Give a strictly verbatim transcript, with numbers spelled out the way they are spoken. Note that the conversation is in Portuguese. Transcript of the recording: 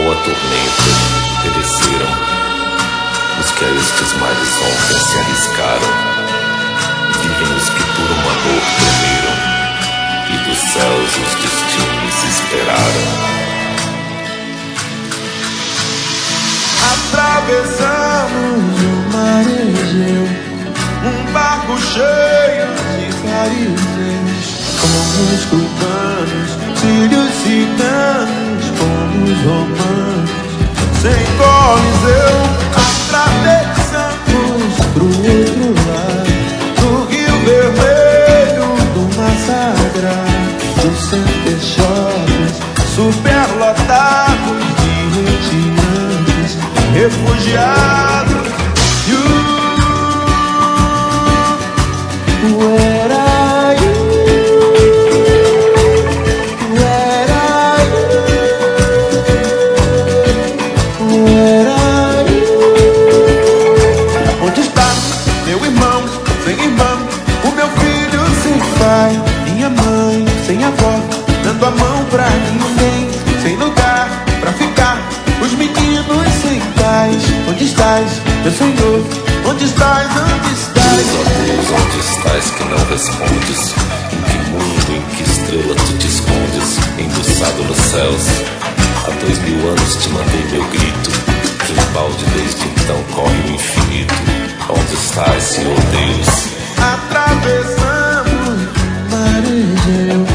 a tormenta, pereceram os que a estes mares ontem se arriscaram. Vivem os que por um amor tremeram, e dos céus os destinos esperaram. Atravessamos o mar Egeu, um barco cheio de fariseus. Fomos cubanos, sírios, ciganos, fomos romanos, sem coliseu. Atravessamos pro outro lado do Rio Vermelho, do Mar Sagrado, do Center Shopping, superlotado de retirantes, refugiados. You, where are you? Where are you? Where are you? Onde está meu irmão sem irmã, o meu filho sem pai, minha mãe sem avó, dando a mão pra ninguém, sem lugar pra ficar, os meninos sem paz. Onde estás, meu Senhor? Onde estás? Onde estás? Deus, ó Deus, onde estás que não respondes? Em que mundo, em que estrela tu te escondes? Embuçado nos céus, há dois mil anos te mandei meu grito, que em balde desde então corre o infinito. Onde estás, Senhor Deus? Atravessamos o mar Egeu,